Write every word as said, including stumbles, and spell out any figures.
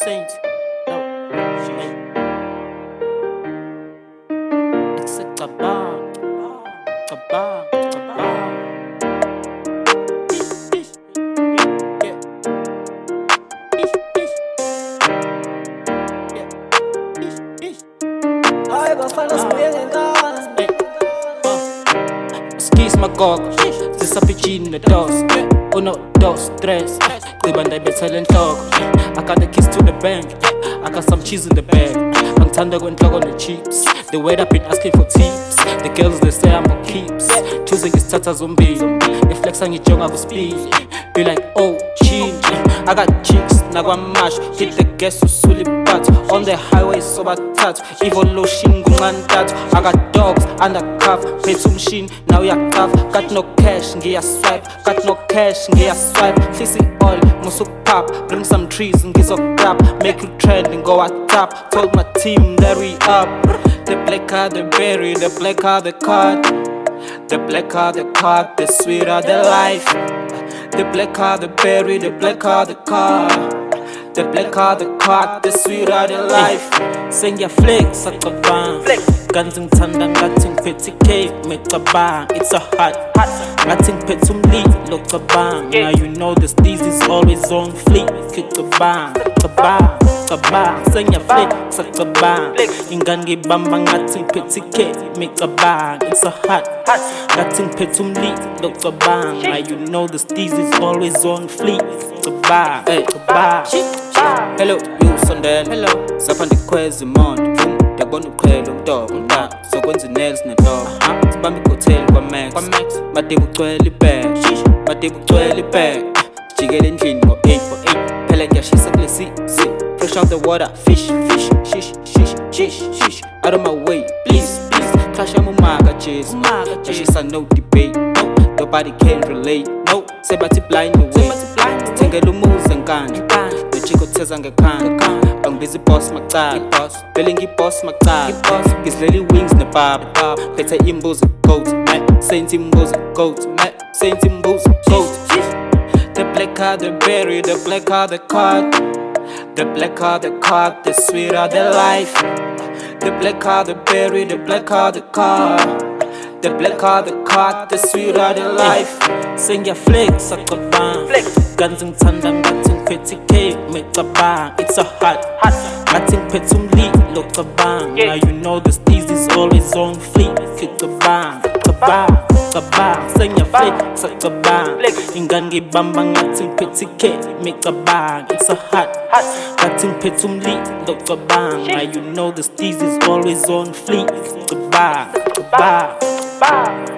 Saints. No, shit. It's a kabang, kabang, kabang. Ish, ish, yeah. Ish, ish, yeah. Ish, ish. Ay, Bafalos muy bien en casa. Hey, uh, skis magogo, zisapijini dos, uno, dos, tres. Ngibanda ibethele enhloko. I got the keys to the bank. I got some cheese in the bag. Angithanda kwenhloko ne-chips. They wait up and asking for tips. The girls they say I'm a keeps. Tuesday ngisithatha zombili. Ngiflexa ngijonga ku-speed. Be like, oh, change. I got chicks, nakwamash. Hit the gas usule ibathu. On the highway sobathathu. Evolution kunqantathu. I got dogs undercover. Phethe umshini now uyakhava. Got no cash ngiyaswipe. Got no cash ngiyaswipe. Hlisi oil musukupop. Bring some trees ngizograb. Make you trend and go at top. Told my team that we up. The black card, the berry, the black card, the card. The black card, the card, the sweeter the life. The black card, the berry, the black card, the card. The black card, the card, the sweeter the life. Sing your flex, sakabang. Guns in tanda, nothing petty cake, make a bang. It's a hot, hot. Nothing pet some lead, look a bang. Now you know the steez is always on fleek. Kick a bang, kabang, kabang. Sing your flex, sakabang. Ingangi bamba, nothing petty cake, make a bang. It's a hot, hot. Nothing pet some lead, look a bang. Now you know the steez is always on fleek. Kabang, hey, kabang. Hello, you Sondel. Hello. Sapha ndikhweza imoto. Boom, ndiyabona uqhele umdoko mntana. Sokwenza nails nedog. Sibambe i-hotel kwa-Max. Madiba ugcwele ibag. Madiba ugcwele ibag. Jikela endlini ngo-eight ngo-eight. Phela ngiyashisa kule C C. Fresh out the water, fish, fish, shish, shish, shish, shish. Out of my way, please, please. Clasha mumaga jizz. Yashisa no debate. No, nobody can relate. No, say bathi blind away. Thengela umuze nkani. Chico teza ngekhanda bangibiza iboss macala vele ngiboss macala ngizileli wings nebaba phethe imbuzi goat saint imbuzi goat saint imbuzi goat. The black card, the berry, the black card, the card. The black card, the card, the sweeter the life. The black card, the berry, the black card, the card. The black card, the card, the sweeter the life. Sing your flex, sakabang. Guns in tanda, nothing petty cake, make a bang. It's a hot, hot. Nothing petty lead, look a bang. Now you know the steez is always on fleek. Kick a bang, kabang, kabang. Sing your flex, sakabang. Ingangi bamba, nothing petty cake, make a bang. It's a hot, hot. Nothing petty lead, look a bang. Now you know the steez is always on fleek. Kabang, kabang. Bye.